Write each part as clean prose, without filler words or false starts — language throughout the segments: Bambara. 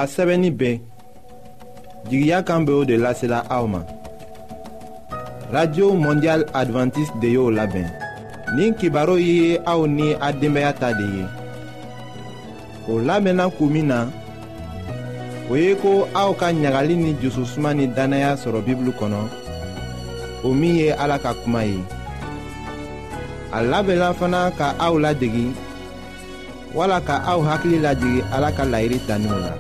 a sɛbɛnni bɛɛ jigiya kan bɛ o de lasela aw ma. Radio Mondial Adventiste de y'o labɛn. Nin kibaru ye aw ni a denbaya ta de ye. O labɛnna kun min na, o ye ko aw ka ɲagali ni jususuma ni danaya sɔrɔ Bibulu kɔnɔ, o min ye Ala ka kuma ye. A labɛnna fana ka aw ladegi, wala ka aw hakili lajigi Ala ka laɲini taniw la.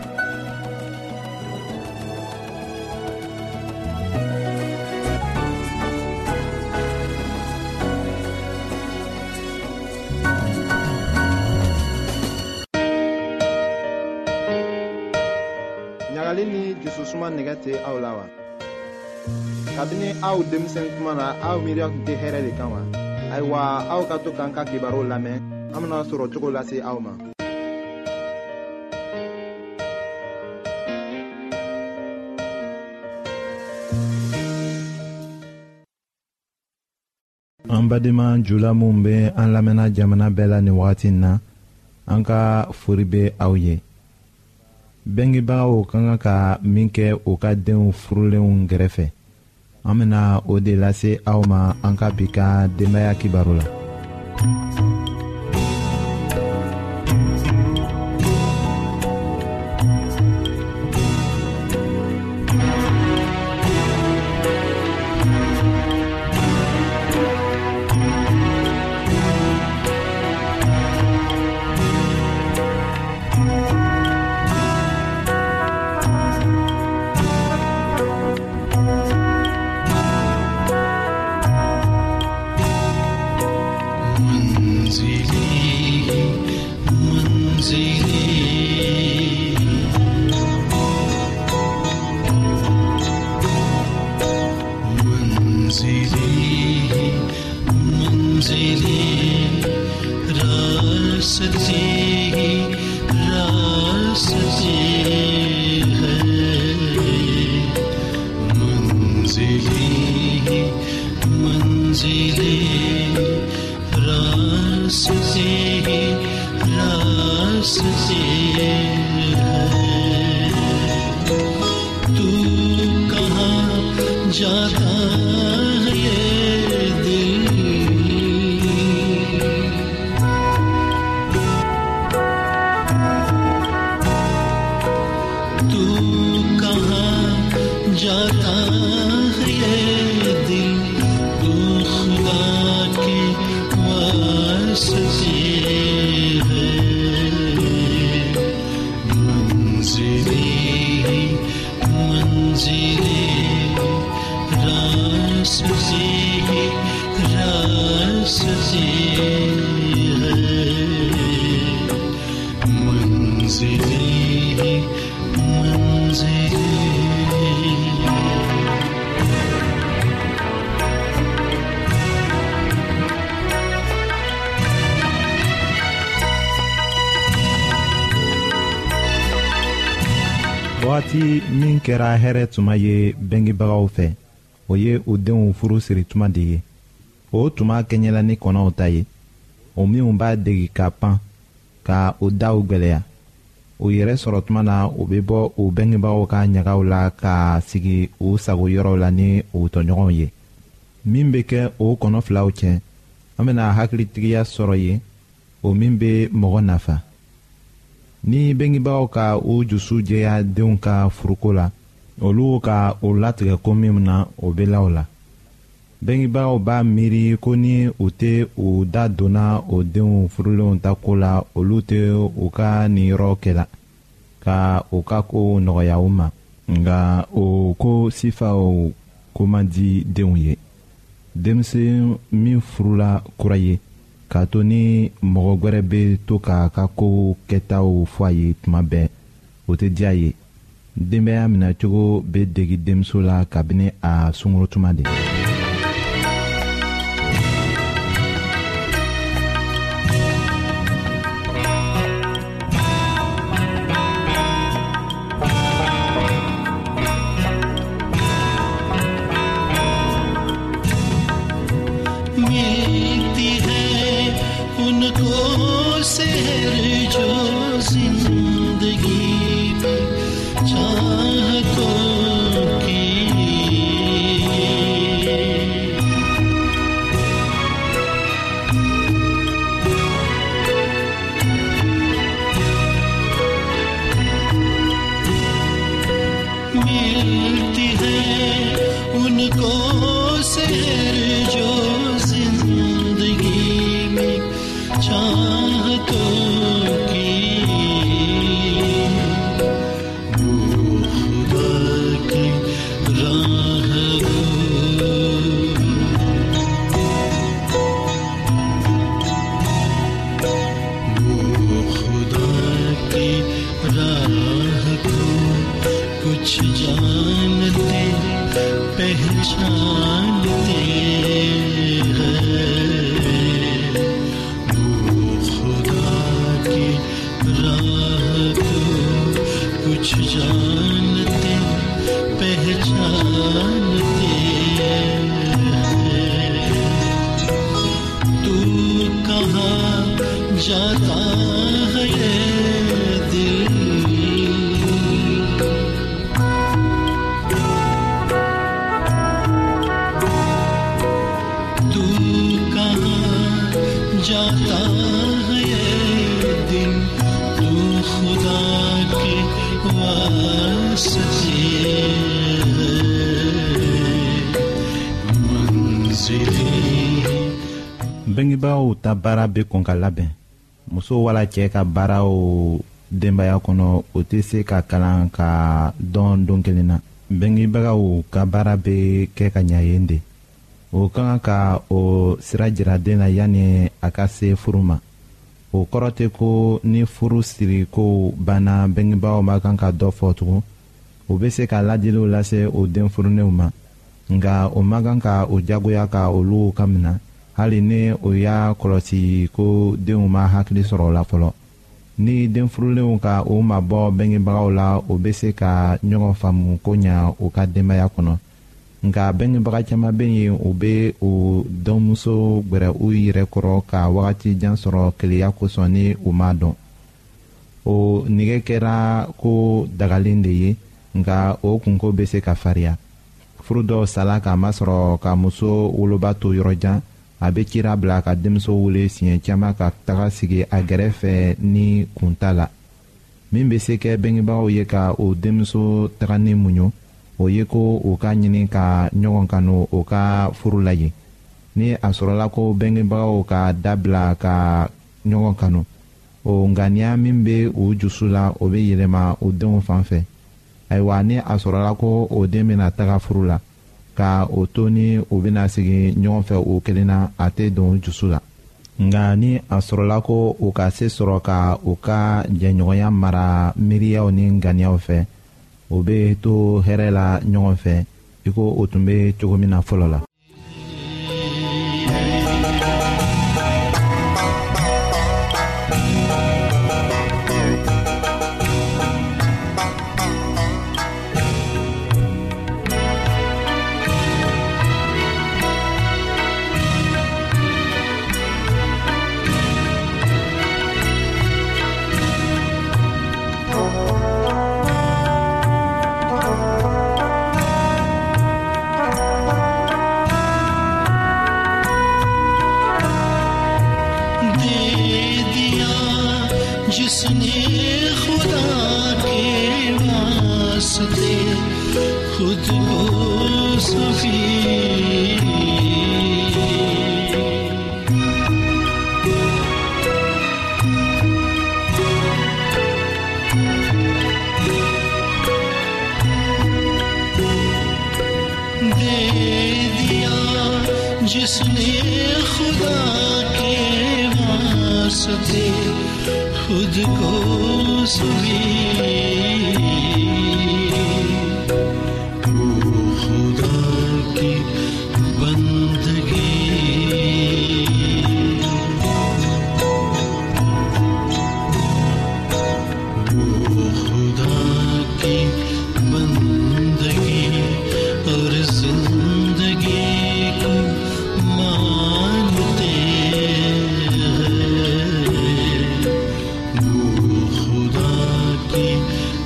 Ɲagali ni jususuma nɛgɛ tɛ aw la wa? Kabini aw denmisɛn tuma na aw miiriya tun tɛ hɛrɛ de kan wa? Ayiwa, aw ka to k'an ka kibaru lamɛn, an bena sɔrɔ cogo lase aw ma. An badenma jula minnu bɛ an lamɛnna jamana bɛɛ la nin wagati in na, an ka fori bɛ aw ye. Bengebagaw ka kan ka min kɛ u ka denw furulenw gɛrɛfɛ, an bena o de lase aw ma an ka bi ka denbaya kibaru la. Wagati min kɛra hɛrɛ tuma ye bengebagaw fɛ, o ye u denw furu siri tuma de ye. O tuma kɛɲɛla ni kɔnɔw ta ye, o minnu b'a degi ka pan ka o daw gwɛlɛya. U yɛrɛ sɔrɔ tuma na u bɛ bɔ u bengebagaw ka ɲagaw la ka sigi u sago yɔrɔw la ni u tɔɲɔgɔnw ye. Min bɛ kɛ o kɔnɔ filaw cɛ, an bɛna hakilitigiya sɔrɔ ye, o min bɛ mɔgɔ nafa. Ni bengebagaw ka u jusu jɛya denw ka furuko la, olu ka o latigɛ ko min na o bɛ la o la. Bengebagaw b'a miiri ko ni u tɛ u da donna o denw furulenw ta ko la, olu tɛ u ka nin yɔrɔ kɛla ka u ka ko nɔgɔya u ma. Nka o ko sifaw ko man di denw ye. Denmisɛn min furula kura ye, k'a to ni mɔgɔ gwɛrɛ bɛ to k'a ka ko kɛtaw fɔ a ye tuma bɛɛ, o tɛ diya ye. Denbaya minɛcogo bɛ degi denmuso la kabini a sunkuru tuma de. उनको सेहर जो जिंदगी उनको सहर जो जिंदगी में चाहतों की, वो खुदा की राह रो, वो खुदा की राह को कुछ जानते पहचानते हैं, वो खुदा की राह को कुछ जानते पहचानते हैं। तू कहाँ जाता है ये दिल, जाता है ये दिन, तू खुदा के वास्ते मंजिले। bengebaaw ta baara bɛ kɔn ka labɛn. Muso wala cɛ ka baaraw denbaya kɔnɔ o tɛ se ka kalan ka dɔn don kelen na. Bengebagaw ka baara bɛ kɛ ka ɲa yen de. O ka kan ka o sira jira den na yanni a ka se furu ma. O kɔrɔ tɛ ko ni furu siri ko banna bengebaaw ma kan ka dɔ fɔ tugun. O bɛ se ka ladiliw lase o den furunenw ma. Nka o ma kan ka o jagoya ka olu ka minɛ. Hali ni o y'a kɔlɔsi ko denw ma hakili sɔrɔ o la fɔlɔ. Ni den furulenw ka o mabɔ bengebagaw la, o bɛ se ka ɲɔgɔn faamu ko ɲa o ka denbaya kɔnɔ. Nka bengebaga caman bɛ yen u bɛ o dɔnmuso gbɛrɛ u yɛrɛ kɔrɔ ka wagati jan sɔrɔ keleya kosɔn ni u m'a dɔn. O nɛgɛ kɛra ko dagalen de ye, nka o kunko bɛ se ka farinya. Furu dɔw sala k'a masɔrɔ ka muso woloba to yɔrɔ jan, a bɛ cira bila ka denmuso wele siɲɛ caman ka taga sigi a gɛrɛfɛ ni kunta la. Min bɛ se kɛ bengebagaw ye ka o denmuso taga ni muɲu, o ye ko o ka ɲini ka ɲɔgɔn kanu o ka furu la yen. Ni a sɔrɔla ko bengebagaw ka dabila ka ɲɔgɔn kanu, o ŋaniya min bɛ u jusu la o bɛ yɛlɛma o denw fan fɛ. Ayiwa, ni a sɔrɔla ko o den bɛna taga furu la, ka o to ni o bɛna sigi ɲɔgɔn fɛ o kelen na, a tɛ don u jusu la. Nka ni a sɔrɔla ko o ka se sɔrɔ ka o ka jɛɲɔgɔnya mara miiriyaw ni ŋaniyaw fɛ, o bɛ to hɛrɛ la ɲɔgɔn fɛ i ko o tun bɛ cogo min na fɔlɔ la. जिसने खुदा के वास्ते खुद को सफी दे दिया, जिसने खुदा के वास्ते खुद को सुबी, वो खुदा की बंदगी, वो खुदा की बंदगी और जिंदगी को मानते हैं, वो खुदा की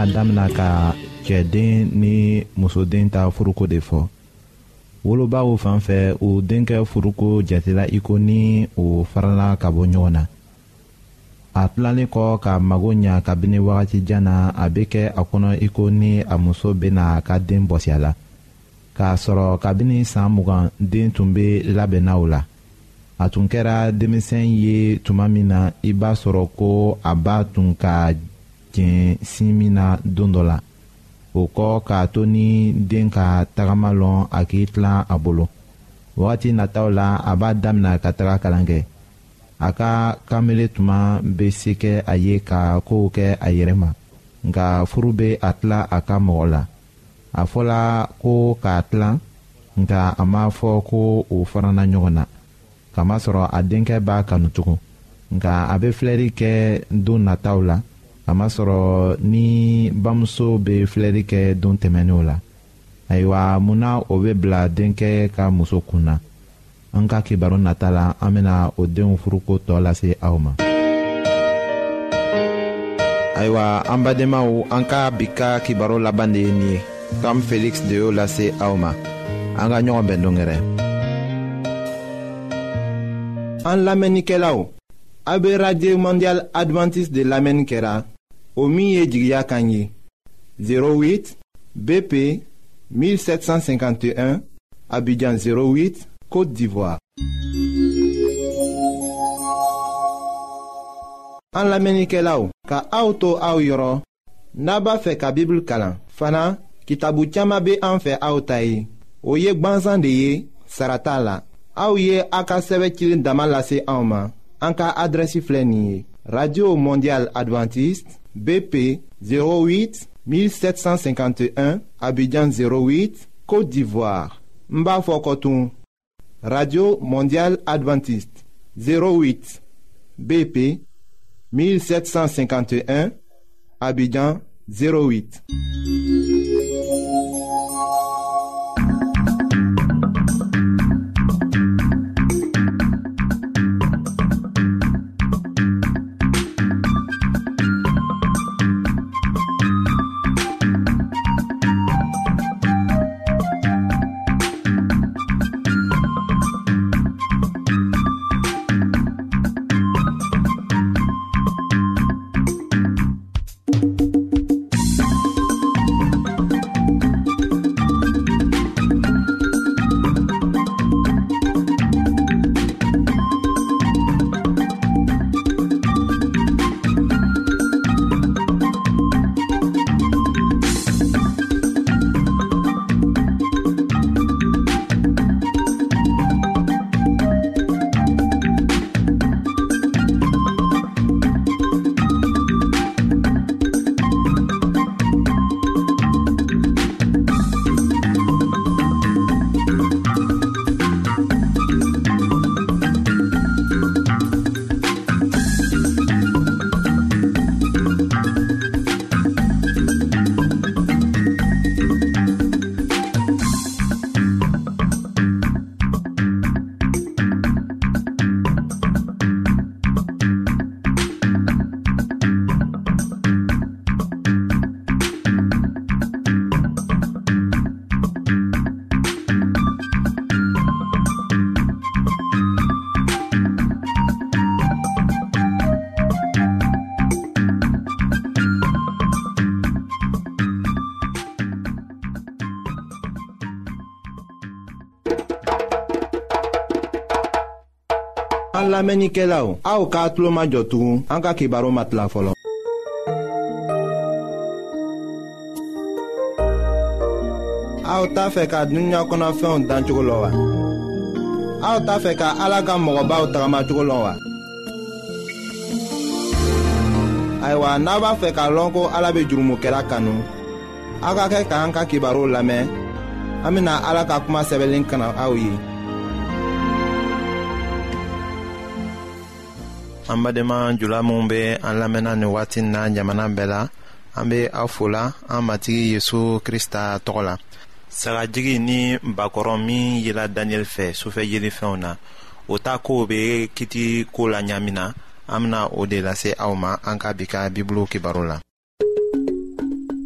bena damina ka cɛden ni musoden ta furuko de fɔ. Wolobaw fan fɛ u denkɛ furuko jatela iko ni o farala ka bɔ ɲɔgɔn na. A tilalen kɔ ka mago ɲa kabini wagati jan na a bɛ kɛ a kɔnɔ iko ni a muso bena ka den bɔsi a la. K'a sɔrɔ kabini san 20 den tun bɛ labɛnna o la. A tun kɛra denmisɛn ye tuma min na i b'a sɔrɔ ko a b'a tun ka jɛn sin min na don dɔ la. O kɔ k'a to ni den ka tagama lɔn a k'i tilan a bolo. Wagati nataw la a b'a damina ka taga kalan kɛ. A ka kamele tuma bɛ se kɛ a ye ka kow kɛ a yɛrɛ ma. Nka furu bɛ a tila a ka mɔgɔ la. A fɔla ko k'a tilan nka a m'a fɔ ko o farana ɲɔgɔn na. Kamasɔrɔ a denkɛ b'a kanu tugun. Nka a bɛ filɛri kɛ don nataw la. Kamasɔrɔ ni bamuso bɛ filɛri kɛ don tɛmɛnenw la. Ayiwa munna o bɛ bila denkɛ ka muso kunna. An ka kibaru nata la an bɛna o denw furuko tɔ lase aw ma. Ayiwa an badenmaw an ka bi ka kibaru laban de ye nin ye. Kam Felix de y'o lase aw ma. An ka ɲɔgɔn bɛn dongɛrɛ. An lamɛnnikɛlaw, a bɛ Radio Mondial Adventiste de lamɛnni kɛra o min ye jigiya kan ye 08 BP 1751 Abidjan 08 Côte d'Ivoire. An lamɛnnikɛlaw, ka aw to aw yɔrɔ n'a b'a fɛ ka Bible kalan fana kitabu caman bɛ an fɛ aw ta ye. O ye gwanzan de ye, sara t'a la. Aw ye a ka sɛbɛ cilen dama lase anw ma. An ka adrɛsi filɛ nin ye: Radio Mondial Adventiste BP 08 1751 Abidjan 08 Côte d'Ivoire. N b'a fɔ kɔtun: Radio Mondial Adventiste 08 BP 1751 Abidjan 08. An lamɛnnikɛlaw, aw k'a tulo majɔ tugun an ka kibaru matila fɔlɔ. Aw t'a fɛ ka dunuya kɔnɔfɛnw dan cogo lɔ wa? Aw t'a fɛ ka Ala ka mɔgɔbaw tagama cogo lɔ wa? Ayiwa, n'a b'a fɛ k'a lɔn ko Ala bɛ jurumokɛla kanu, aw ka kɛ k'an ka kibaru lamɛn. An bɛna Ala ka kuma sɛbɛnlen kana aw ye. An badenma jula minnu bɛ an lamɛnna nin waati in na jamana bɛɛ la, an bɛ aw fola an matigi Yesu Krista tɔgɔ la. Sagajigi ni bakɔrɔ min yela Daniel fɛ sufɛ yelifɛnw na, o ta kow bɛ kiti ko la ɲamin na, an bɛna o de lase aw ma an ka bi ka Bibulu kibaru la.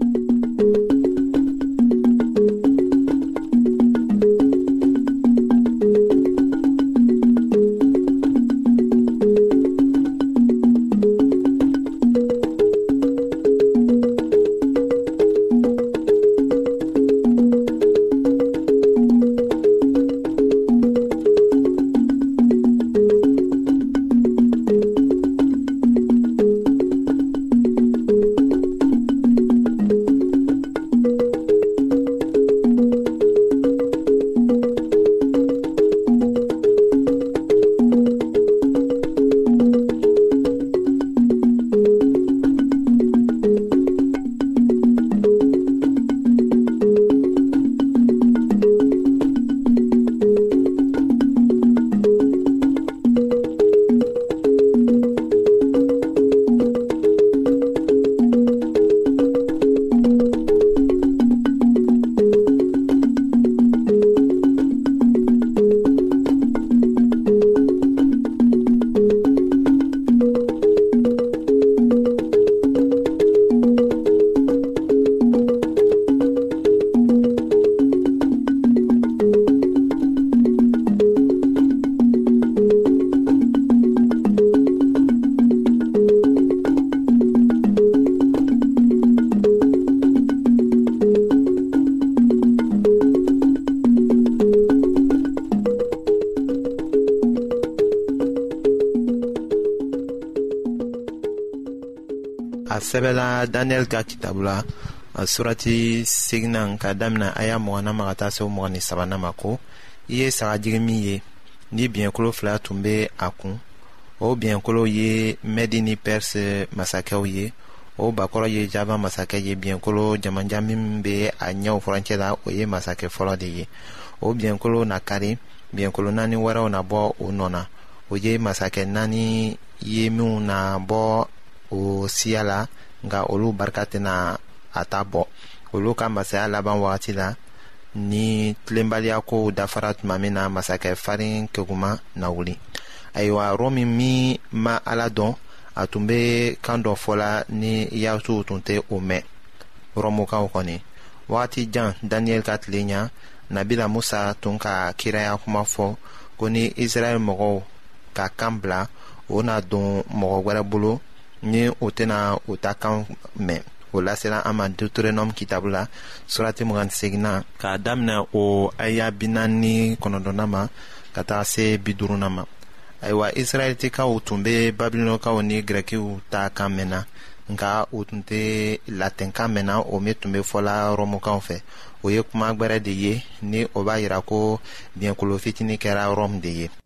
sɛbɛla Daniel ka kitabu la a surati seginan ka damina a y'a mɔgɔna ma ka taa se o mɔgɔ ni sabanan ma ko i ye sagajigi min ye ni biɲɛkolo fila tun bɛ a kun o biɲɛkolo ye Mɛdi ni Pɛrisi masakɛw ye o bakɔrɔ ye Java masakɛ ye biɲɛkolo jamanjan min bɛ a ɲɛw furancɛ la o ye masakɛ fɔlɔ de ye o biɲɛkolo na kari biɲɛkolo naani wɛrɛw na bɔ o nɔ na o ye masakɛ naani ye minnu na bɔ o siya la nka olu barika tɛna a ta bɔ olu ka masaya laban wagati la ni tilenbaliya kow dafara tuma min na masakɛ farin keguma na wuli ayiwa Rɔmi min ma Ala dɔn a tun bɛ kan dɔ fɔla ni yaasuw tun tɛ o mɛn Rɔmukaw kɔni wagati jan Daniyɛli ka tile ɲa Nabila Musa tun ka kiraya kuma fɔ ko ni Israɛl mɔgɔw ka kan bila o na don mɔgɔ wɛrɛ bolo ni o tɛna o ta kan mɛn o lasela an ma Deuteronome kitabu la surati 28 k'a daminɛ o aya 49 ma ka taa se 50 ma ayiwa Israɛlitikaw tun bɛ Babilɔnkaw ni Gɛrɛkiw ta kan mɛnna nka o tun tɛ latɛnkan mɛnna o min tun bɛ fɔla Rɔmukaw fɛ o ye kuma gbɛrɛ de ye ni o b'a yira ko biɲɛkolo fitinin kɛra Rɔmu de ye.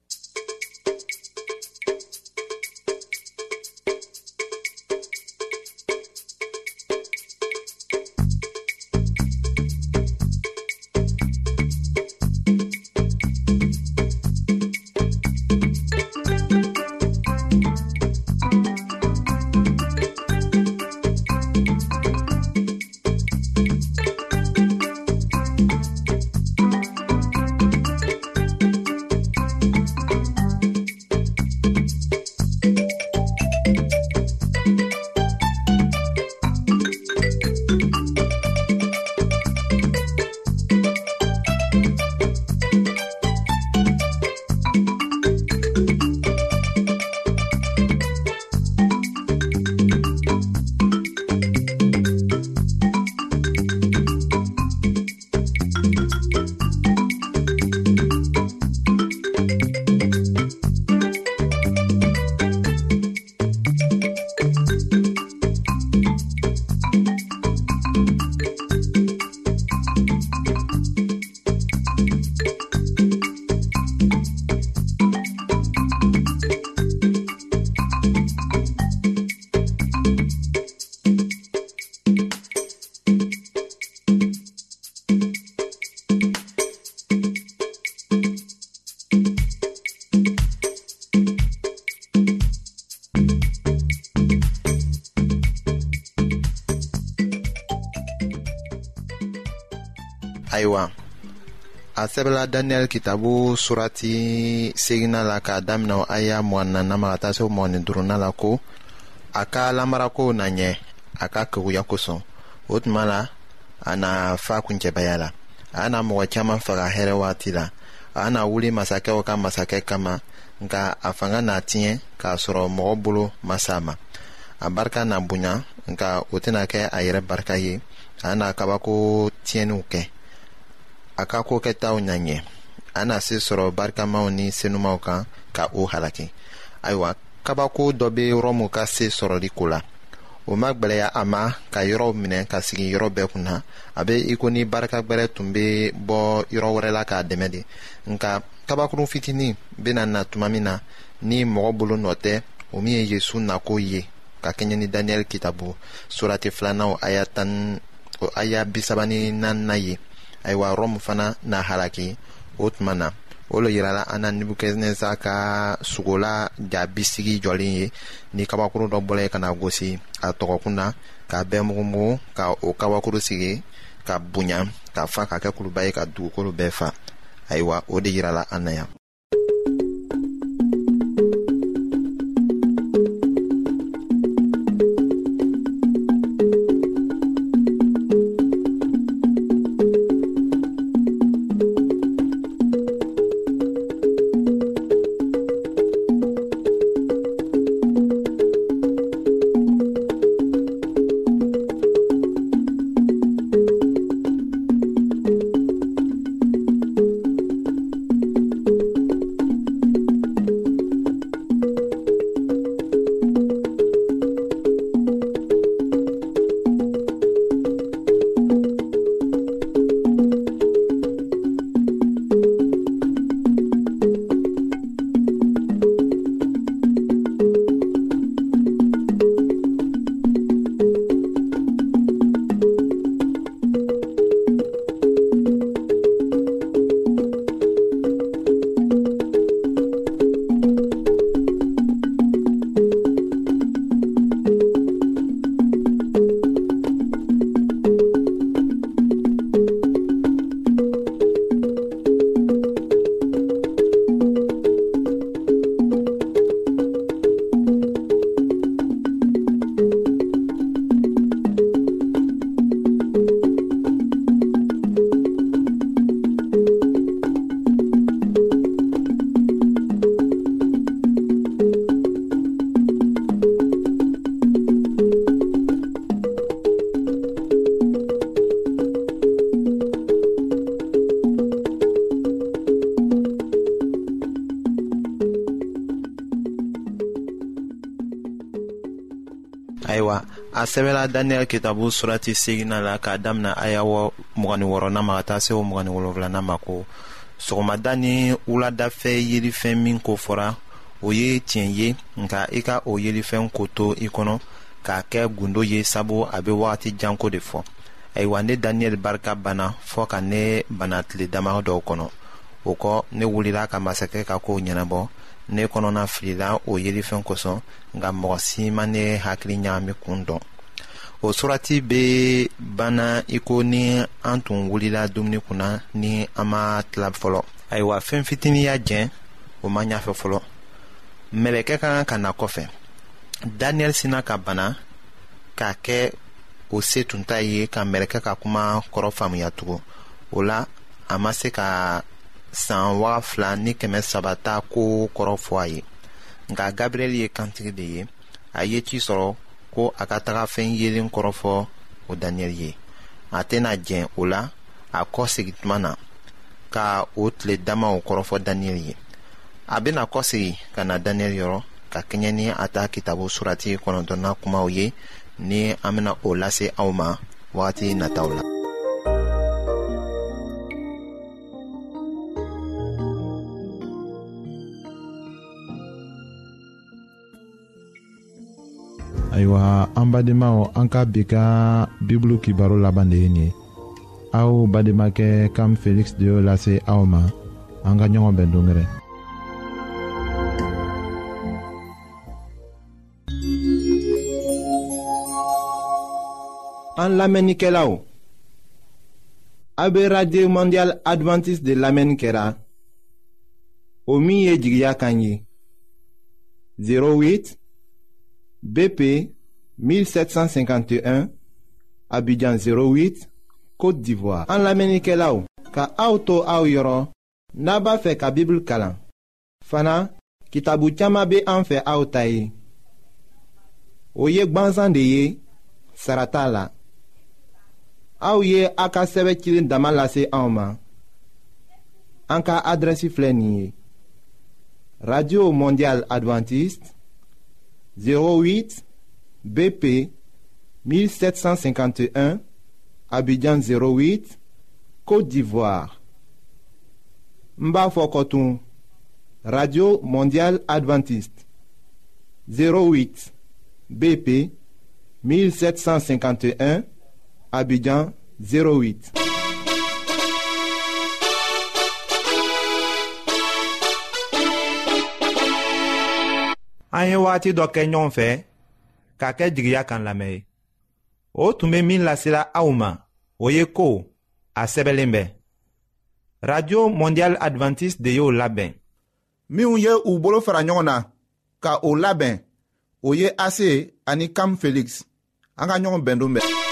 Ayiwa a sɛbɛla Daniyɛli kitabu surati segina la k'a daminɛ aya 14 ma ka taa se 15 la ko a ka lamarako na ɲɛ a ka keguya kosɔn o tuma la a na fa kuncɛbaya la a na mɔgɔ caman faga hɛrɛ waati la a na wuli masakɛw ka masakɛ kama nka a fanga na tiɲɛ k'a sɔrɔ mɔgɔ bolo ma s'a ma a barika na bonya nka o tɛna kɛ a yɛrɛ barika ye a na kabako tiɲɛniw kɛ a ka ko kɛtaw ɲa ɲɛ a na se sɔrɔ barikamaw ni senumaw kan ka o halaki ayiwa kabako dɔ bɛ Rɔmu ka se sɔrɔli ko la o ma gwɛlɛya a ma ka yɔrɔw minɛ ka sigi yɔrɔ bɛɛ kunna a bɛ iko ni barika gbɛrɛ tun bɛ bɔ yɔrɔ wɛrɛ la k'a dɛmɛ de nka kabakurun fitinin bɛna na tuma min na ni mɔgɔ bolo nɔ tɛ o min ye Yesu nako ye ka kɛɲɛ ni Daniyɛli kitabu surati 2 aya 34 ye ayiwa Rɔmu fana na halaki o tuma na o le yirala an na Nebukadneza ka sugola jabisigi jɔlen ye ni kabakuru dɔ bɔla ka na gosi a tɔgɔkun na k'a bɛɛ mugu ka o kabakuru sigi ka bonya ka fa ka kɛ kuluba ye ka dugukolo bɛɛ fa ayiwa o de yirala an na yan. Ayiwa a sɛbɛla Daniel kitabu surati 8 la k'a damina aya 26 ma ka taa se 27 ma ko sɔgɔmada ni wuladafɛ yelifɛn min ko fɔra o ye tiɲɛ ye nka i ka o yelifɛn ko to i kɔnɔ k'a kɛ gundo ye sabu a bɛ wagati janko de fɔ. Ayiwa ne Daniel barika banna fɔ ka ne bana tile dama dɔw kɔnɔ. O kɔ ne wulila ka masakɛ ka kow ɲɛnabɔ. Ne kɔnɔna filila o yelifɛn kosɔn nka mɔgɔ si ma ne hakili ɲagami kun dɔn. O surati bɛ banna i ko ni an tun wulila dumuni kunna ni an ma tila fɔlɔ. Ayiwa fɛn fitinin y'a jɛn o ma ɲafɛ fɔlɔ. Mɛlɛkɛ kan ka na kɔfɛ. Daniel sina ka bana k'a kɛ o se tun ta ye ka mɛlɛkɛ ka kuma kɔrɔ faamuya tugun. O la a ma se ka san 2,000 ni 300 ta ko kɔrɔ fɔ a ye. Nka Gabriel ye kantigi de ye. A ye ci sɔrɔ ko a ka taga fɛn yelen kɔrɔfɔ o Daniel ye. A tɛna jɛn o la a kɔ segi tuma na ka o tile damaw kɔrɔfɔ Daniel ye. A bɛna kɔ segi ka na Daniel yɔrɔ ka kɛɲɛ ni a ta kitabu surati 9 kumaw ye ni an bɛna o lase aw ma wagati nataw la. Ayiwa an badenmaw an ka bi ka bibulu kibaro laban de ye nin ye. Aw bademakɛ Kam Felix de y'o lase aw ma. An ka ɲɔgɔn bɛn dongɛrɛ. An lamɛnnikɛlaw, a bɛ Radio Mondial Adventiste de lamɛnni kɛra o min ye jigiya kan ye 08 BP 1751 Abidjan 08 Côte d'Ivoire. An lamɛnnikɛlaw, ka aw to aw yɔrɔ n'a b'a fɛ ka Bible kalan. Fana kitabu caman bɛ an fɛ aw ta ye. O ye gwanzan de ye, sara t'a la. Aw ye a ka sɛbɛ cilen dama lase anw ma. An ka adrɛsi filɛ nin ye: Radio Mondial Adventiste 08 BP 1751 Abidjan 08 Côte d'Ivoire. N b'a fɔ kɔtun: Radio Mondial Adventiste 08 BP 1751 Abidjan 08. An ye waati dɔ kɛ ɲɔgɔn fɛ k'a kɛ jigiya kan lamɛn ye. O tun bɛ min lasela aw ma o ye ko a sɛbɛnlen bɛ. Radio Mondial Adventiste de y'o labɛn. Minnu ye u bolo fara ɲɔgɔn na ka o labɛn o ye Ase ani Kam Felix. An ka ɲɔgɔn bɛn don bɛɛ.